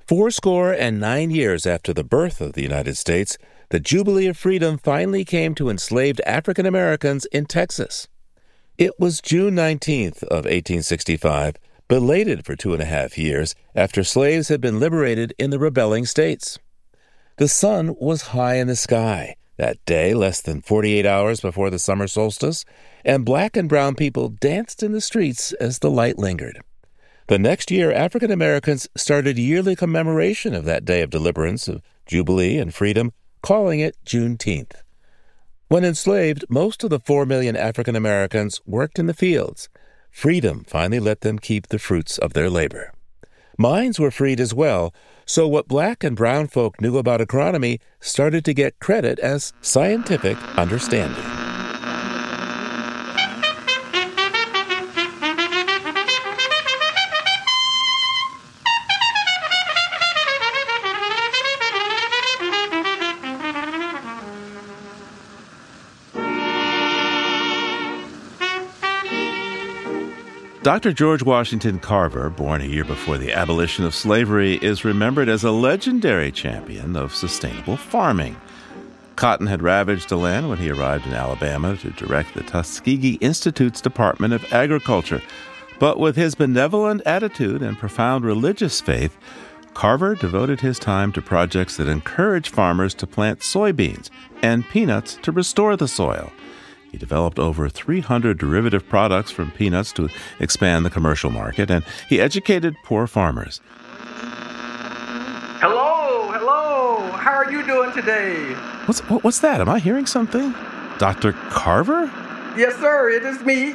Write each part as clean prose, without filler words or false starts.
409 years after the birth of the United States, the Jubilee of Freedom finally came to enslaved African Americans in Texas. It was June 19th of 1865, belated for 2.5 years after slaves had been liberated in the rebelling states. The sun was high in the sky that day, less than 48 hours before the summer solstice, and black and brown people danced in the streets as the light lingered. The next year, African Americans started yearly commemoration of that day of deliverance, of Jubilee and freedom, calling it Juneteenth. When enslaved, most of the 4 million African Americans worked in the fields. Freedom finally let them keep the fruits of their labor. Mines were freed as well, so what black and brown folk knew about agronomy started to get credit as scientific understanding. Dr. George Washington Carver, born a year before the abolition of slavery, is remembered as a legendary champion of sustainable farming. Cotton had ravaged the land when he arrived in Alabama to direct the Tuskegee Institute's Department of Agriculture. But with his benevolent attitude and profound religious faith, Carver devoted his time to projects that encouraged farmers to plant soybeans and peanuts to restore the soil. He developed over 300 derivative products from peanuts to expand the commercial market, and he educated poor farmers. Hello. How are you doing today? What's that? Am I hearing something? Dr. Carver? Yes, sir. It is me.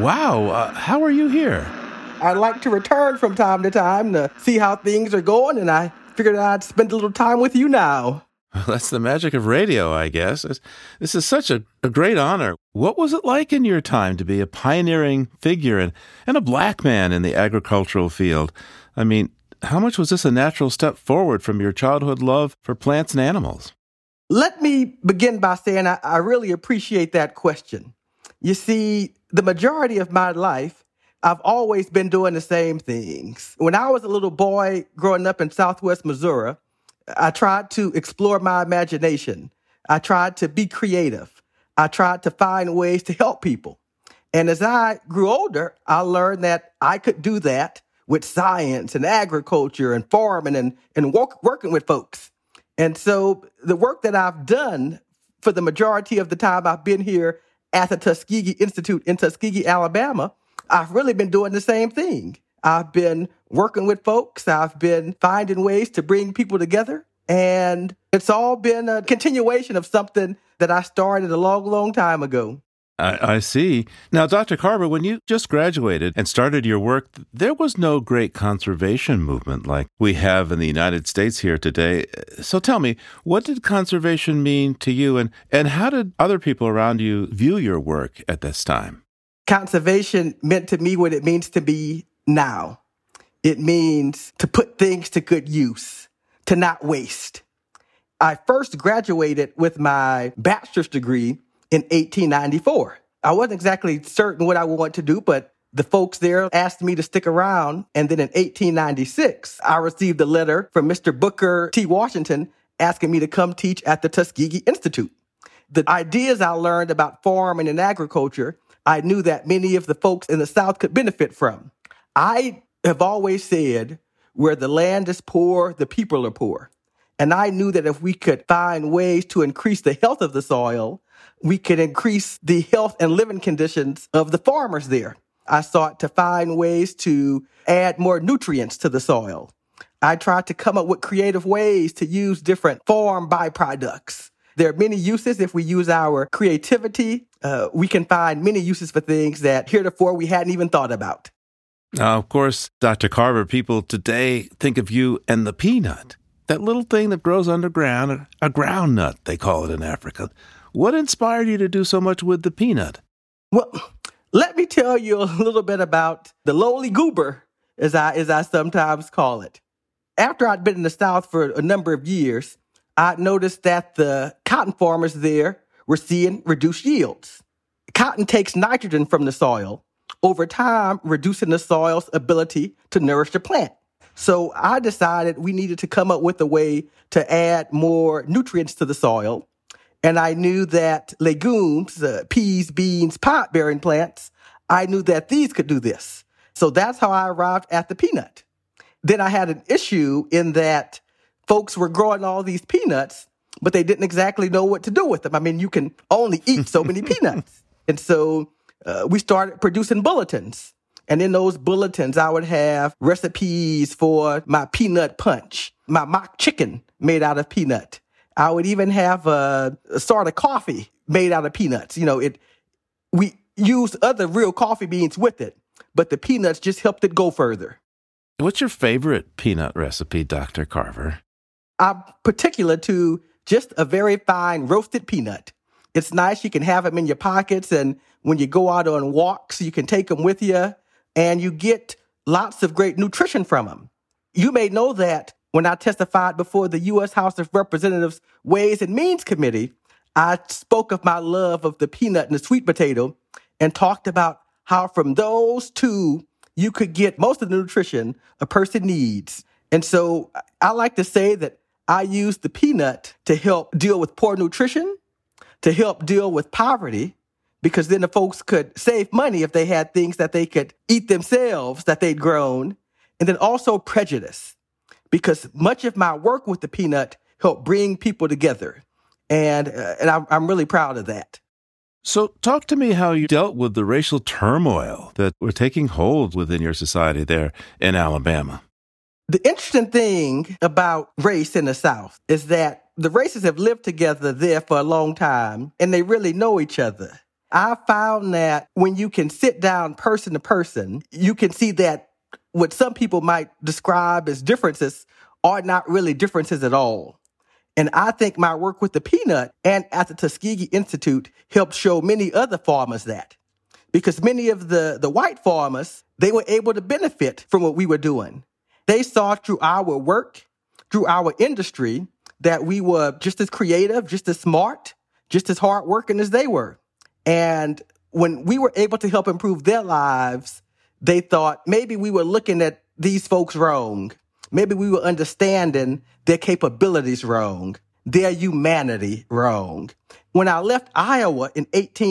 Wow. How are you here? I like to return from time to time to see how things are going, and I figured I'd spend a little time with you now. Well, that's the magic of radio, I guess. This is such a great honor. What was it like in your time to be a pioneering figure and a black man in the agricultural field? I mean, how much was this a natural step forward from your childhood love for plants and animals? Let me begin by saying I really appreciate that question. You see, the majority of my life, I've always been doing the same things. When I was a little boy growing up in southwest Missouri, I tried to explore my imagination. I tried to be creative. I tried to find ways to help people. And as I grew older, I learned that I could do that with science and agriculture and farming and working with folks. And so the work that I've done for the majority of the time I've been here at the Tuskegee Institute in Tuskegee, Alabama, I've really been doing the same thing. I've been working with folks. I've been finding ways to bring people together. And it's all been a continuation of something that I started a long, long time ago. I see. Now, Dr. Carver, when you just graduated and started your work, there was no great conservation movement like we have in the United States here today. So tell me, what did conservation mean to you, and how did other people around you view your work at this time? Conservation meant to me what it means to be now. It means to put things to good use, to not waste. I first graduated with my bachelor's degree in 1894. I wasn't exactly certain what I wanted to do, but the folks there asked me to stick around. And then in 1896, I received a letter from Mr. Booker T. Washington asking me to come teach at the Tuskegee Institute. The ideas I learned about farming and agriculture, I knew that many of the folks in the South could benefit from. I have always said, where the land is poor, the people are poor. And I knew that if we could find ways to increase the health of the soil, we could increase the health and living conditions of the farmers there. I sought to find ways to add more nutrients to the soil. I tried to come up with creative ways to use different farm byproducts. There are many uses. If we use our creativity, we can find many uses for things that heretofore we hadn't even thought about. Now, of course, Dr. Carver, people today think of you and the peanut, that little thing that grows underground, a groundnut, they call it in Africa. What inspired you to do so much with the peanut? Well, let me tell you a little bit about the lowly goober, as I sometimes call it. After I'd been in the South for a number of years, I noticed that the cotton farmers there were seeing reduced yields. Cotton takes nitrogen from the soil, over time reducing the soil's ability to nourish the plant. So I decided we needed to come up with a way to add more nutrients to the soil. And I knew that legumes, peas, beans, pot-bearing plants, I knew that these could do this. So that's how I arrived at the peanut. Then I had an issue in that folks were growing all these peanuts, but they didn't exactly know what to do with them. I mean, you can only eat so many peanuts. And so we started producing bulletins. And in those bulletins, I would have recipes for my peanut punch, my mock chicken made out of peanut. I would even have a sort of coffee made out of peanuts. We used other real coffee beans with it, but the peanuts just helped it go further. What's your favorite peanut recipe, Dr. Carver? I'm particular to just a very fine roasted peanut. It's nice. You can have them in your pockets, and when you go out on walks, you can take them with you, and you get lots of great nutrition from them. You may know that when I testified before the U.S. House of Representatives Ways and Means Committee, I spoke of my love of the peanut and the sweet potato and talked about how from those two, you could get most of the nutrition a person needs. And so I like to say that I use the peanut to help deal with poor nutrition, to help deal with poverty, because then the folks could save money if they had things that they could eat themselves that they'd grown, and then also prejudice, because much of my work with the peanut helped bring people together, and I'm really proud of that. So talk to me how you dealt with the racial turmoil that were taking hold within your society there in Alabama. The interesting thing about race in the South is that the races have lived together there for a long time, and they really know each other. I found that when you can sit down person to person, you can see that what some people might describe as differences are not really differences at all. And I think my work with the peanut and at the Tuskegee Institute helped show many other farmers that. Because many of the white farmers, they were able to benefit from what we were doing. They saw through our work, through our industry, that we were just as creative, just as smart, just as hardworking as they were. And when we were able to help improve their lives, they thought maybe we were looking at these folks wrong. Maybe we were understanding their capabilities wrong, their humanity wrong. When I left Iowa in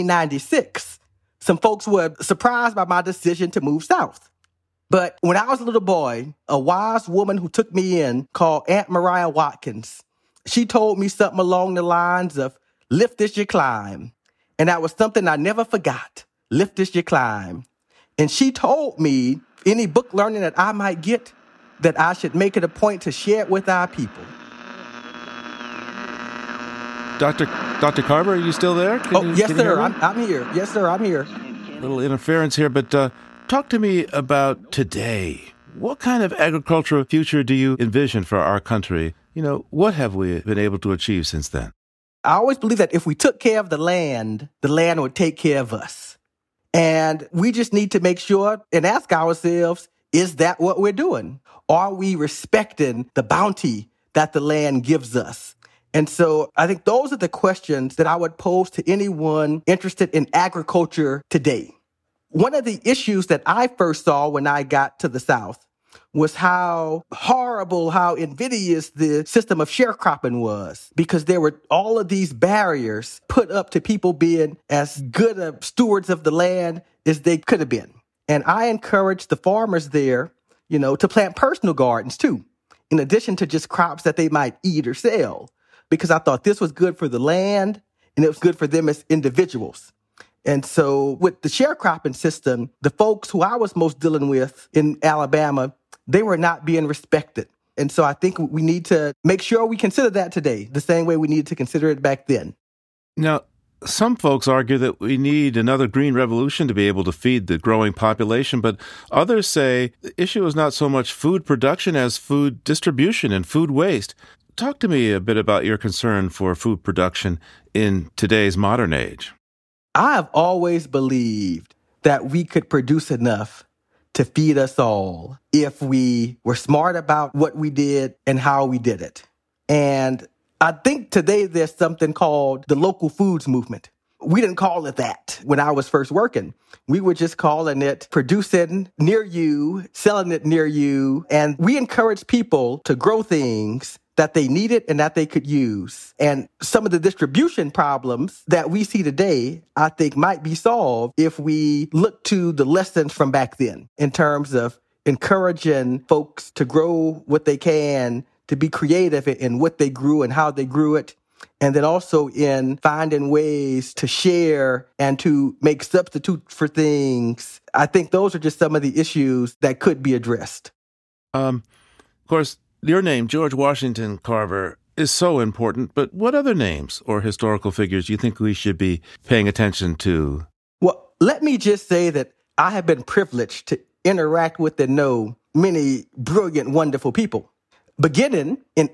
1896, some folks were surprised by my decision to move south. But when I was a little boy, a wise woman who took me in called Aunt Mariah Watkins, she told me something along the lines of, lift as you climb. And that was something I never forgot, lift as you climb. And she told me any book learning that I might get, that I should make it a point to share it with our people. Dr. Carver, are you still there? Yes, sir. I'm here. Yes, sir. I'm here. A little interference here, but talk to me about today. What kind of agricultural future do you envision for our country? What have we been able to achieve since then? I always believe that if we took care of the land would take care of us. And we just need to make sure and ask ourselves, is that what we're doing? Are we respecting the bounty that the land gives us? And so I think those are the questions that I would pose to anyone interested in agriculture today. One of the issues that I first saw when I got to the South was how horrible, how invidious the system of sharecropping was, because there were all of these barriers put up to people being as good of stewards of the land as they could have been. And I encouraged the farmers there, to plant personal gardens too, in addition to just crops that they might eat or sell, because I thought this was good for the land and it was good for them as individuals. And so with the sharecropping system, the folks who I was most dealing with in Alabama, they were not being respected. And so I think we need to make sure we consider that today, the same way we needed to consider it back then. Now, some folks argue that we need another green revolution to be able to feed the growing population, but others say the issue is not so much food production as food distribution and food waste. Talk to me a bit about your concern for food production in today's modern age. I have always believed that we could produce enough to feed us all if we were smart about what we did and how we did it. And I think today there's something called the local foods movement. we didn't call it that when I was first working. We were just calling it producing near you, selling it near you. And we encouraged people to grow things that they needed and that they could use. And some of the distribution problems that we see today, I think might be solved if we look to the lessons from back then in terms of encouraging folks to grow what they can, to be creative in what they grew and how they grew it. And then also in finding ways to share and to make substitutes for things. I think those are just some of the issues that could be addressed. Of course, your name, George Washington Carver, is so important, but what other names or historical figures do you think we should be paying attention to? Well, let me just say that I have been privileged to interact with and know many brilliant, wonderful people. Beginning in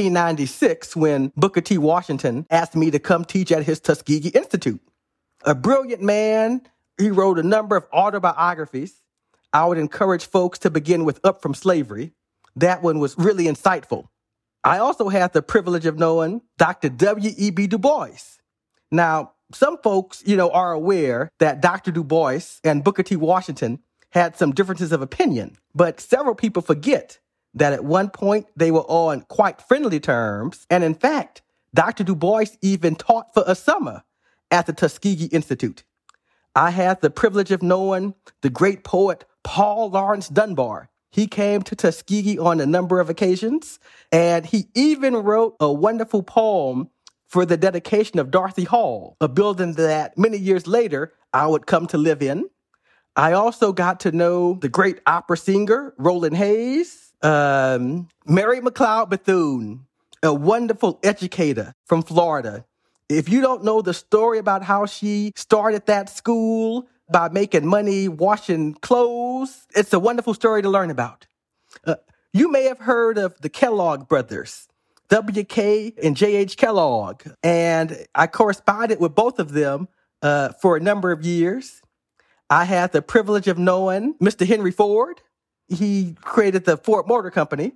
1896, when Booker T. Washington asked me to come teach at his Tuskegee Institute. A brilliant man, he wrote a number of autobiographies. I would encourage folks to begin with Up From Slavery. That one was really insightful. I also had the privilege of knowing Dr. W.E.B. Du Bois. Now, some folks, are aware that Dr. Du Bois and Booker T. Washington had some differences of opinion, but several people forget that at one point they were on quite friendly terms. And in fact, Dr. Du Bois even taught for a summer at the Tuskegee Institute. I had the privilege of knowing the great poet Paul Laurence Dunbar. He came to Tuskegee on a number of occasions, and he even wrote a wonderful poem for the dedication of Dorothy Hall, a building that many years later I would come to live in. I also got to know the great opera singer, Roland Hayes, Mary McLeod Bethune, a wonderful educator from Florida. If you don't know the story about how she started that school by making money washing clothes, it's a wonderful story to learn about. You may have heard of the Kellogg brothers, W.K. and J.H. Kellogg, and I corresponded with both of them for a number of years. I had the privilege of knowing Mr. Henry Ford. He created the Ford Motor Company,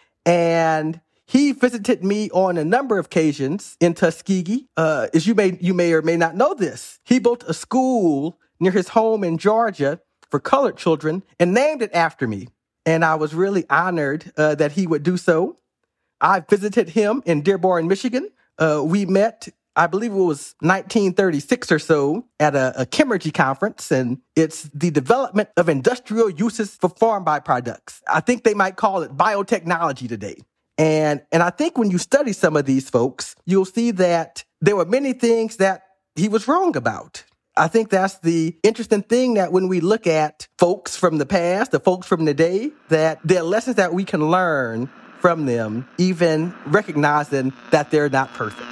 and he visited me on a number of occasions in Tuskegee. As you may or may not know this, he built a school near his home in Georgia for colored children and named it after me. And I was really honored that he would do so. I visited him in Dearborn, Michigan. We met, I believe it was 1936 or so, at a Chemergy conference, and it's the development of industrial uses for farm byproducts. I think they might call it biotechnology today. And I think when you study some of these folks, you'll see that there were many things that he was wrong about. I think that's the interesting thing, that when we look at folks from the past, the folks from the day, that there are lessons that we can learn from them, even recognizing that they're not perfect.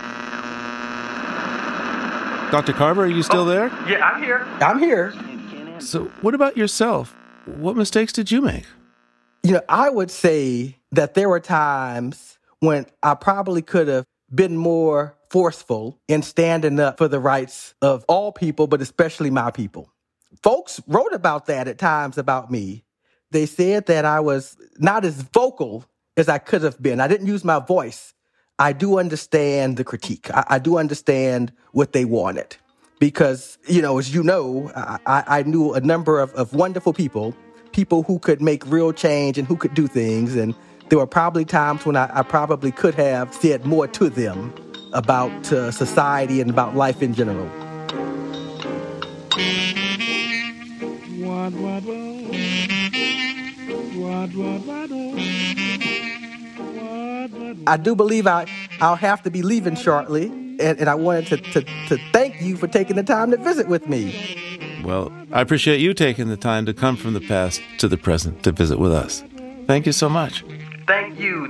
Dr. Carver, are you still there? Yeah, I'm here. So what about yourself? What mistakes did you make? I would say that there were times when I probably could have been more forceful in standing up for the rights of all people, but especially my people. Folks wrote about that at times about me. They said that I was not as vocal as I could have been. I didn't use my voice. I do understand the critique. I do understand what they wanted. Because, as you know, I knew a number of wonderful people who could make real change and who could do things. And there were probably times when I probably could have said more to them about society and about life in general. I do believe I'll have to be leaving shortly, and I wanted to thank you for taking the time to visit with me. Well, I appreciate you taking the time to come from the past to the present to visit with us. Thank you so much. Thank you.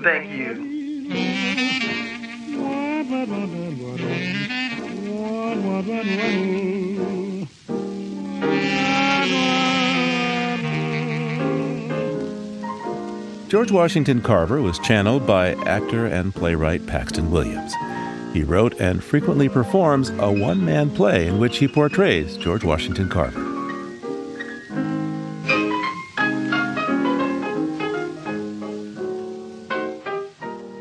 George Washington Carver was channeled by actor and playwright Paxton Williams. He wrote and frequently performs a one-man play in which he portrays George Washington Carver.